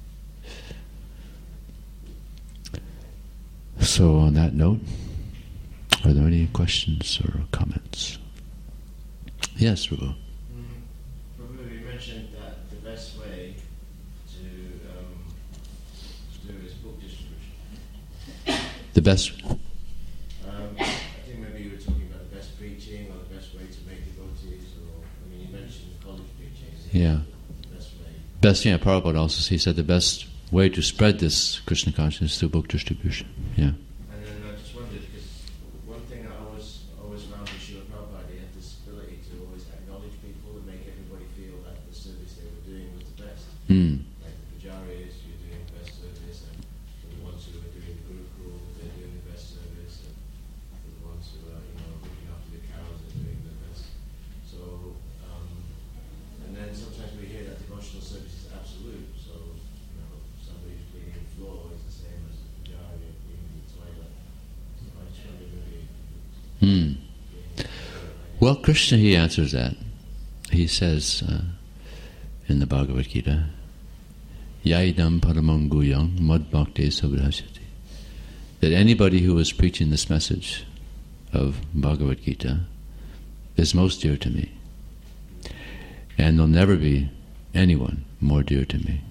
So on that note, are there any questions or comments? Yes, Rubo. Mm, Prabhu, you mentioned that the best way to, um, to do is book distribution. The best... Um, I think maybe you were talking about the best preaching or the best way to make devotees, or, I mean, you mentioned college preaching. Yeah. The best way. Best, yeah, Prabhupada also, he said the best way to spread this Krishna consciousness is through book distribution. Yeah. And then I just wondered, because one thing I always always found with Srila Prabhupada, he had this ability to always acknowledge people and make everybody feel that the service they were doing was the best. Mm. Like the pujaris, you're doing the best service, and the ones who are doing the gurukul, they're doing the best service, and the ones who are, you know, looking after the cows are doing the best. So, um, and then sometimes we hear that devotional service is absolute, so, you know, somebody who's cleaning the floor is the same as a pujari cleaning the toilet. So I just wondered maybe... Hmm. Well, Krishna, he answers that. He says uh, in the Bhagavad Gita, Yaidam paramanguyam mad bhakti sabrahasati, that anybody who is preaching this message of Bhagavad Gita is most dear to me. And there'll never be anyone more dear to me.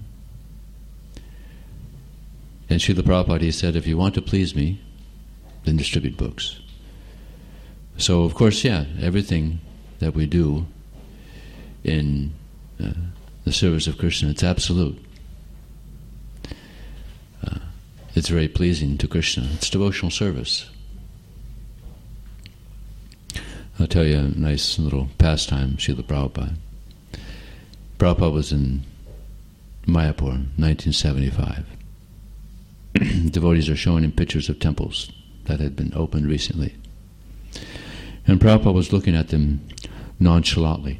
And Srila Prabhupada, he said, if you want to please me, then distribute books. So, of course, yeah, everything that we do in uh, the service of Krishna, it's absolute. Uh, it's very pleasing to Krishna. It's devotional service. I'll tell you a nice little pastime, Srila Prabhupada. Prabhupada was in Mayapur, nineteen seventy-five. Devotees are showing him pictures of temples that had been opened recently. And Prabhupada was looking at them nonchalantly.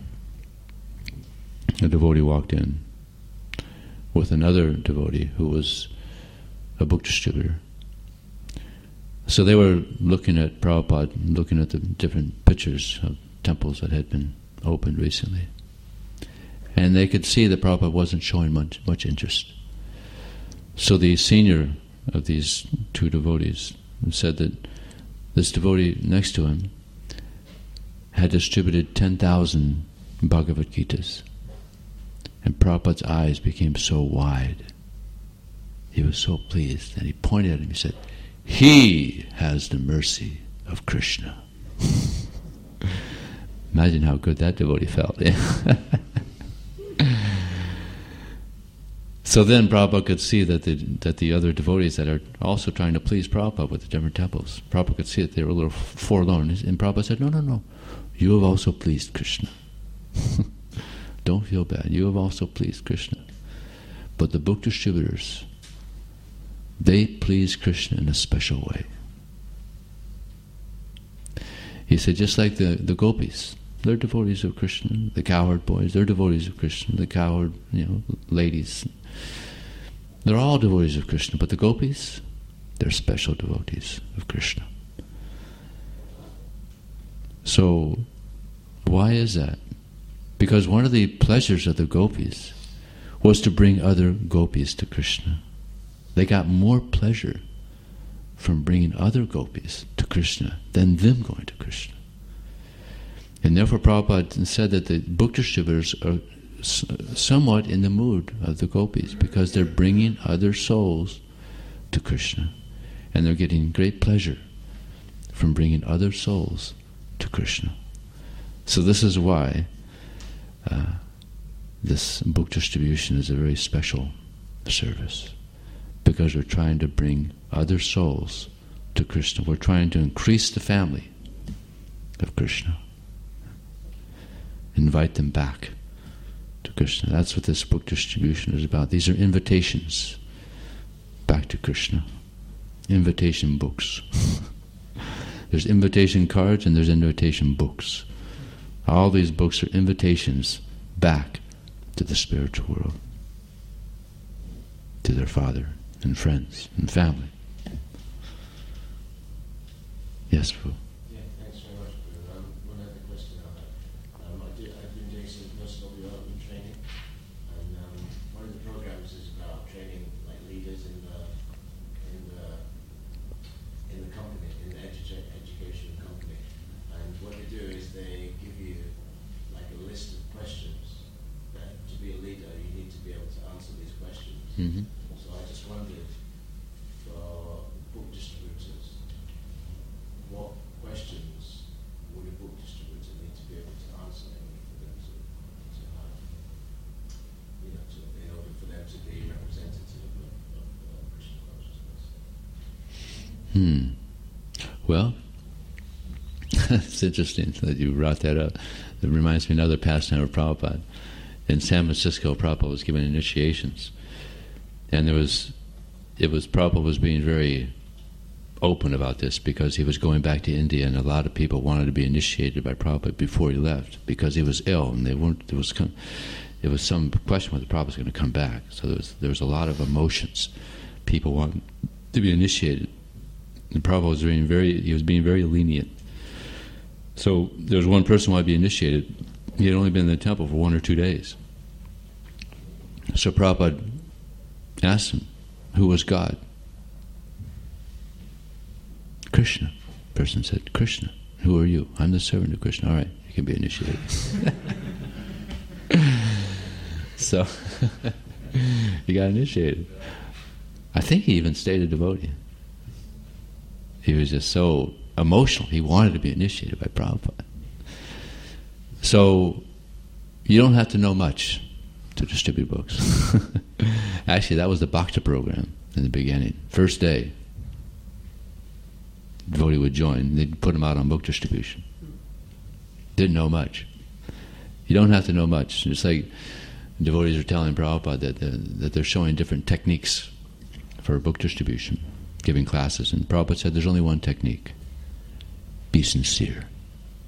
A devotee walked in with another devotee who was a book distributor. So they were looking at Prabhupada, looking at the different pictures of temples that had been opened recently. And they could see that Prabhupada wasn't showing much, much interest. So the senior of these two devotees said that this devotee next to him had distributed ten thousand Bhagavad Gitas. And Prabhupada's eyes became so wide. He was so pleased. And he pointed at him, he said, "He has the mercy of Krishna." Imagine how good that devotee felt. So then Prabhupada could see that the, that the other devotees that are also trying to please Prabhupada with the different temples, Prabhupada could see that they were a little forlorn. And Prabhupada said, no, no, no, you have also pleased Krishna. Don't feel bad. You have also pleased Krishna. But the book distributors, they please Krishna in a special way. He said, just like the, the gopis, they're devotees of Krishna. The cowherd boys, they're devotees of Krishna. The cowherd, you know, ladies, they're all devotees of Krishna. But the gopis, they're special devotees of Krishna. So, why is that? Because one of the pleasures of the gopis was to bring other gopis to Krishna. They got more pleasure from bringing other gopis to Krishna than them going to Krishna. And therefore Prabhupada said that the book distributors are somewhat in the mood of the gopis because they're bringing other souls to Krishna. And they're getting great pleasure from bringing other souls to Krishna. So this is why uh, this book distribution is a very special service. Because we're trying to bring other souls to Krishna. We're trying to increase the family of Krishna. Invite them back to Krishna. That's what this book distribution is about. These are invitations back to Krishna. Invitation books. There's invitation cards and there's invitation books. All these books are invitations back to the spiritual world, to their Father and friends and family. Yes, Prabhu. Yeah, thanks very much, Prabhu. Um, one other question I have. Um, I did, I've been doing some personal development training, and um, one of the programs is about training like leaders in the in the in the company, in the edu- education company. And what they do is they give you like a list of questions that to be a leader you need to be able to answer these questions. Mm-hmm. So I just wondered, for book distributors, what questions would a book distributor need to be able to answer in order for them to, to have, you know, to, in order for them to be representative of, of uh, Krishna consciousness? Hmm. Well, it's interesting that you brought that up. It reminds me of another pastime of Prabhupada. In San Francisco, Prabhupada was giving initiations. And there was, it was, Prabhupada was being very open about this because he was going back to India and a lot of people wanted to be initiated by Prabhupada before he left because he was ill and they weren't, there was, there was some question whether Prabhupada was going to come back. So there was, there was a lot of emotions. People wanted to be initiated. And Prabhupada was being very, he was being very lenient. So there was one person who wanted to be initiated. He had only been in the temple for one or two days. So Prabhupada asked him, who was God? Krishna. The person said, Krishna. Who are you? I'm the servant of Krishna. All right, you can be initiated. So he got initiated. I think he even stayed a devotee. He was just so emotional. He wanted to be initiated by Prabhupada. So you don't have to know much to distribute books. Actually, that was the Bhakta program in the beginning. First day, the devotee would join. They'd put him out on book distribution. Didn't know much. You don't have to know much. It's like devotees are telling Prabhupada that, the, that they're showing different techniques for book distribution, giving classes. And Prabhupada said there's only one technique. Be sincere.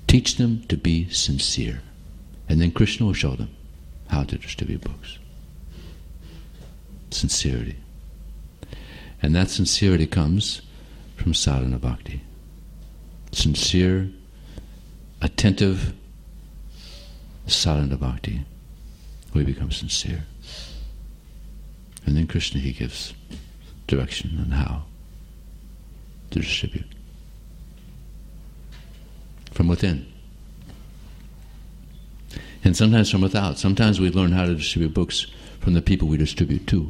Teach them to be sincere. And then Krishna will show them how to distribute books. Sincerity. And that sincerity comes from sadhana bhakti. Sincere, attentive sadhana bhakti. We become sincere. And then Krishna, he gives direction on how to distribute. From within. And sometimes from without. Sometimes we learn how to distribute books from the people we distribute to.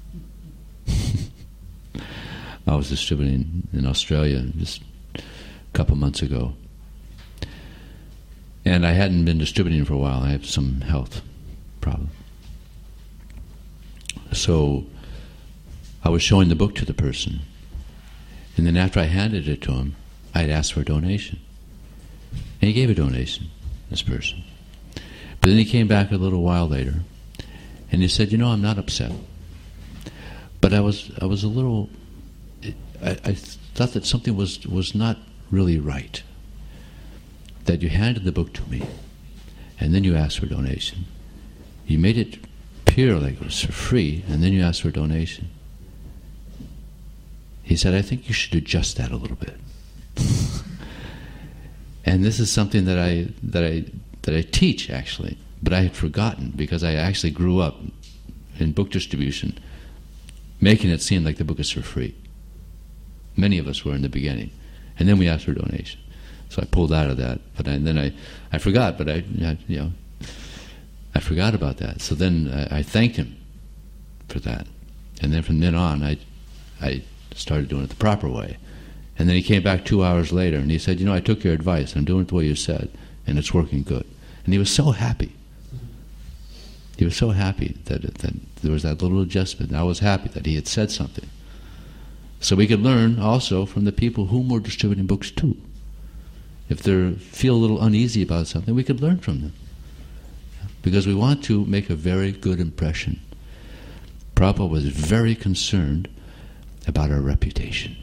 I was distributing in Australia just a couple months ago. And I hadn't been distributing for a while. I have some health problem. So I was showing the book to the person. And then after I handed it to him, I had asked for a donation. And he gave a donation, this person. But then he came back a little while later, and he said, you know, I'm not upset. But I was I was a little, I, I thought that something was, was not really right. That you handed the book to me, and then you asked for a donation. You made it appear like it was for free, and then you asked for a donation. He said, I think you should adjust that a little bit. And this is something that I that I that I teach actually, but I had forgotten because I actually grew up in book distribution, making it seem like the book is for free. Many of us were in the beginning, and then we asked for a donation. So I pulled out of that, but I, then I, I forgot. But I, you know, I forgot about that. So then I, I thanked him for that, and then from then on, I, I started doing it the proper way. And then he came back two hours later, and he said, "You know, I took your advice. I'm doing it the way you said, and it's working good." And he was so happy. He was so happy that that there was that little adjustment. I was happy that he had said something. So we could learn also from the people whom we're distributing books to. If they feel a little uneasy about something, we could learn from them. Because we want to make a very good impression. Prabhupada was very concerned about our reputation.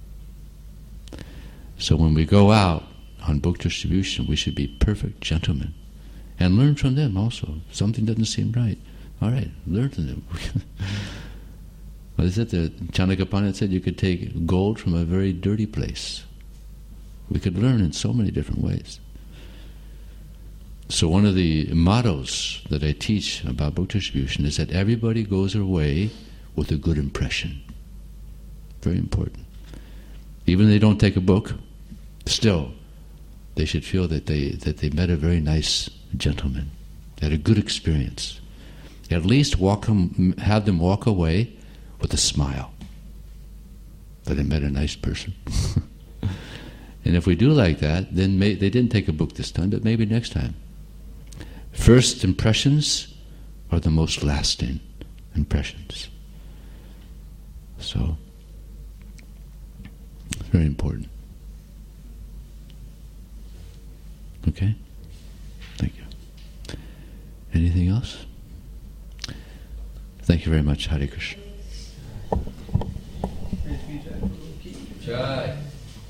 So when we go out on book distribution, we should be perfect gentlemen. And learn from them also. Something doesn't seem right. All right, learn from them. What is it? The Chanaka Pandit said you could take gold from a very dirty place. We could learn in so many different ways. So one of the mottos that I teach about book distribution is that everybody goes away with a good impression. Very important. Even if they don't take a book, still, they should feel that they that they met a very nice gentleman, they had a good experience. At least walk them, have them walk away with a smile that they met a nice person. And if we do like that, then may, they didn't take a book this time, but maybe next time. First impressions are the most lasting impressions. So, it's very important. Okay? Thank you. Anything else? Thank you very much. Hare Krishna. Jai.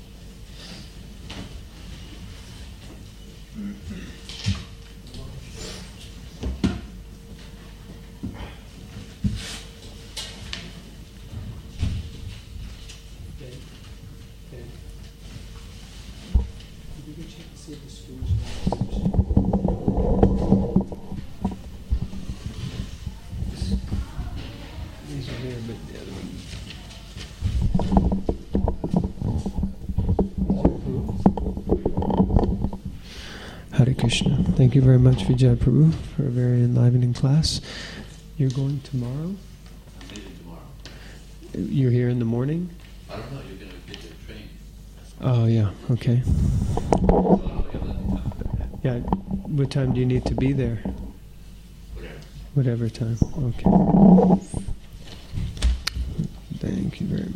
Hare Krishna. Thank you very much, Vijay Prabhu, for a very enlivening class. You're going tomorrow? I'm leaving tomorrow. You're here in the morning? I don't know, you're going to get the train. Oh, yeah, okay. So I don't know, Yeah, what time do you need to be there? whatever. Whatever time, okay. Thank you very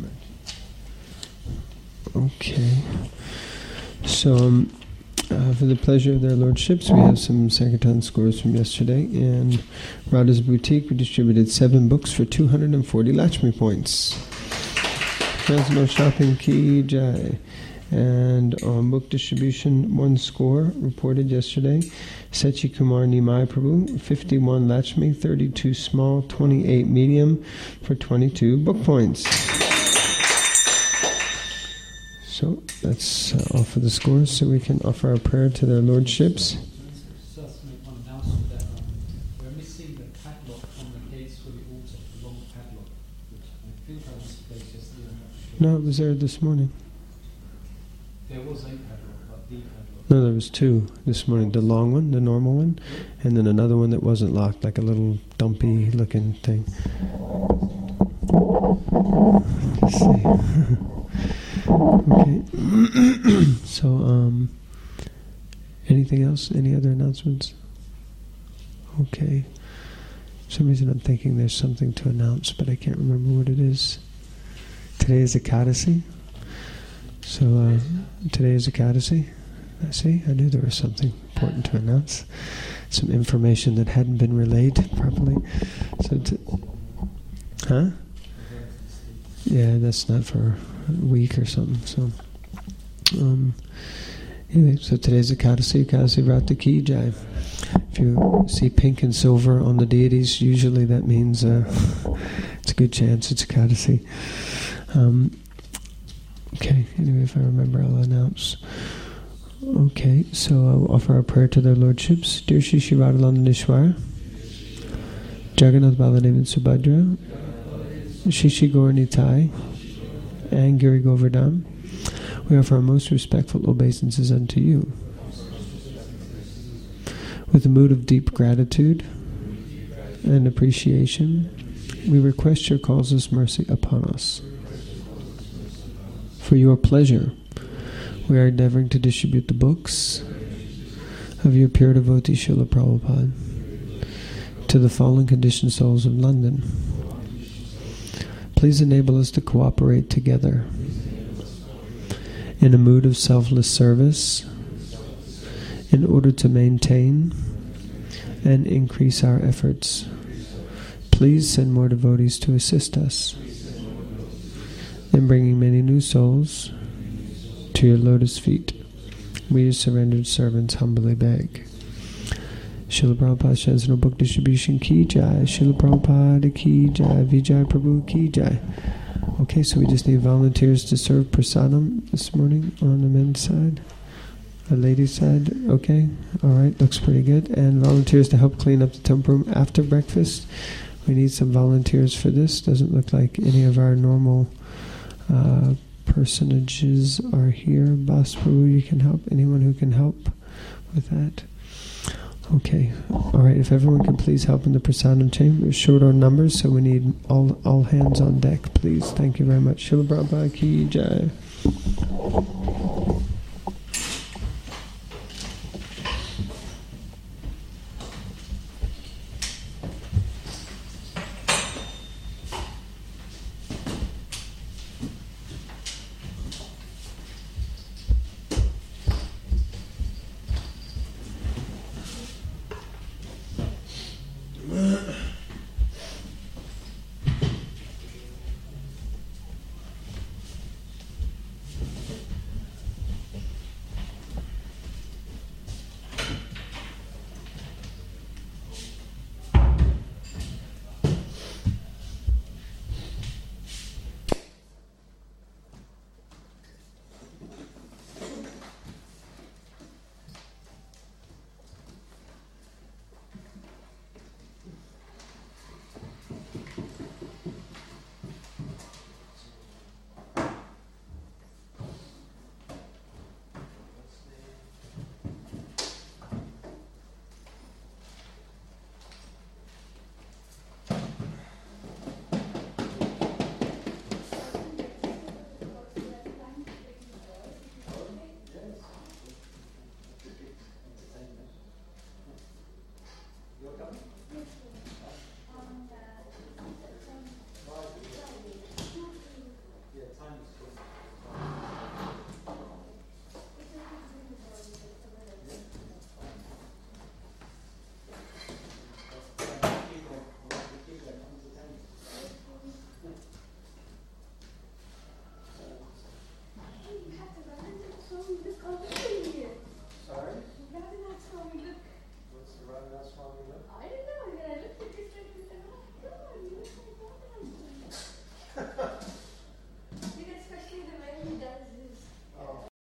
much. Okay. So, um, uh, for the pleasure of their lordships, we have some Sankirtan scores from yesterday. And Radha's Boutique, we distributed seven books for two hundred forty Lakshmi points. Fresno Shopping Ki Jai. And on book distribution, one score reported yesterday. Sechi Kumar Nimai Prabhu, fifty-one Lakshmi, thirty-two small, twenty-eight medium, for twenty-two book points. So that's uh, all for the scores, so we can offer our prayer to their lordships. Just make one announcement that um, we're missing the padlock from the gates for the altar, the long padlock, which I think I misplaced yesterday. I'm not sure. No, it was there this morning. There was a padlock, but the padlock. No, there was two this morning. The long one, the normal one, and then another one that wasn't locked, like a little dumpy looking thing. Let's see. Okay. So, um, anything else? Any other announcements? Okay. For some reason I'm thinking there's something to announce, but I can't remember what it is. Today is Ekadasi. So, uh, today is Ekadasi. I see, I knew there was something important to announce. Some information that hadn't been relayed properly. So, t- huh? Yeah, that's not for a week or something. So, um, anyway, so today's Ekadasi, Ekadasi Vrata Ki Jai. If you see pink and silver on the deities, usually that means uh, it's a good chance it's Ekadasi. Um, okay, anyway, if I remember, I'll announce. Okay, so I'll offer our prayer to their lordships. Dear Shri Shri Radhalandaneshwar, Jagannath Baladev and Subhadra, Shri Shri Gaur Nitai, and Giri Govardhan, we offer our most respectful obeisances unto you. With a mood of deep gratitude and appreciation, we request your causeless mercy upon us. For your pleasure, we are endeavoring to distribute the books of your pure devotee Srila Prabhupada to the fallen conditioned souls of London. Please enable us to cooperate together in a mood of selfless service in order to maintain and increase our efforts. Please send more devotees to assist us in bringing many new souls to your lotus feet. We, your surrendered servants, humbly beg. Srila Prabhupada Chaitanya Book Distribution Ki Jai, Srila Prabhupada Ki Jai, Vijay Prabhu Ki Jai. Okay, so we just need volunteers to serve prasadam this morning on the men's side. The ladies' side, okay, all right, looks pretty good. And volunteers to help clean up the temple room after breakfast. We need some volunteers for this. Doesn't look like any of our normal uh, personages are here. Bas Prabhu, you can help. Anyone who can help with that? Okay, all right, if everyone can please help in the prasadam chamber. We're short on numbers, so we need all all hands on deck, please. Thank you very much. Srila Prabhupada Ki Jai.